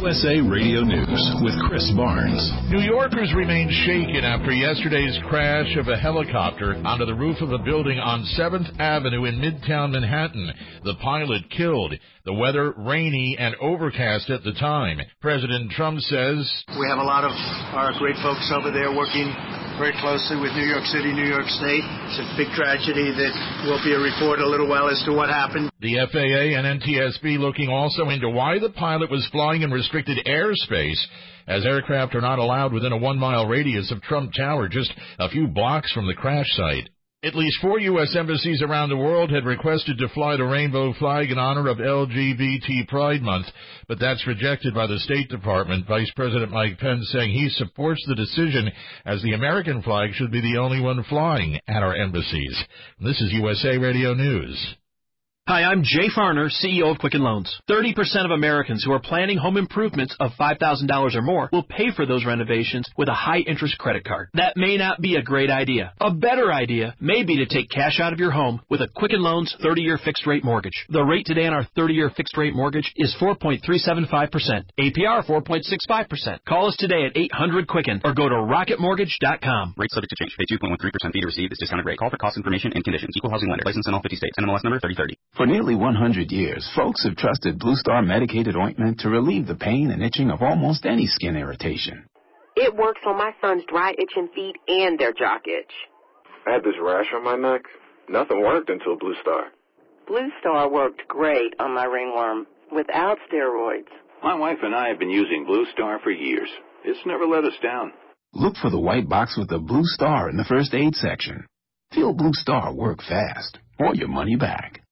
USA Radio News with Chris Barnes. New Yorkers remain shaken after yesterday's crash of a helicopter onto the roof of a building on 7th Avenue in Midtown Manhattan. The pilot killed. The weather rainy and overcast at the time. President Trump says, "We have a lot of our great folks over there working very closely with New York City, New York State. It's a big tragedy that will be a report a little while as to what happened." The FAA and NTSB looking also into why the pilot was flying in restricted airspace, as aircraft are not allowed within a 1-mile radius of Trump Tower, just a few blocks from the crash site. At least 4 U.S. embassies around the world had requested to fly the rainbow flag in honor of LGBT Pride Month, but that's rejected by the State Department. Vice President Mike Pence saying he supports the decision, as the American flag should be the only one flying at our embassies. This is USA Radio News. Hi, I'm Jay Farner, CEO of Quicken Loans. 30% of Americans who are planning home improvements of $5,000 or more will pay for those renovations with a high-interest credit card. That may not be a great idea. A better idea may be to take cash out of your home with a Quicken Loans 30-year fixed-rate mortgage. The rate today on our 30-year fixed-rate mortgage is 4.375%. APR 4.65%. Call us today at 800-QUICKEN or go to rocketmortgage.com. Rate subject to change. Pay 2.13% fee to receive this discounted rate. Call for cost information and conditions. Equal housing lender. License in all 50 states. NMLS number 3030. For nearly 100 years, folks have trusted Blue Star medicated ointment to relieve the pain and itching of almost any skin irritation. It works on my son's dry, itching feet and their jock itch. I had this rash on my neck. Nothing worked until Blue Star. Blue Star worked great on my ringworm without steroids. My wife and I have been using Blue Star for years. It's never let us down. Look for the white box with the Blue Star in the first aid section. Feel Blue Star work fast, or your money back.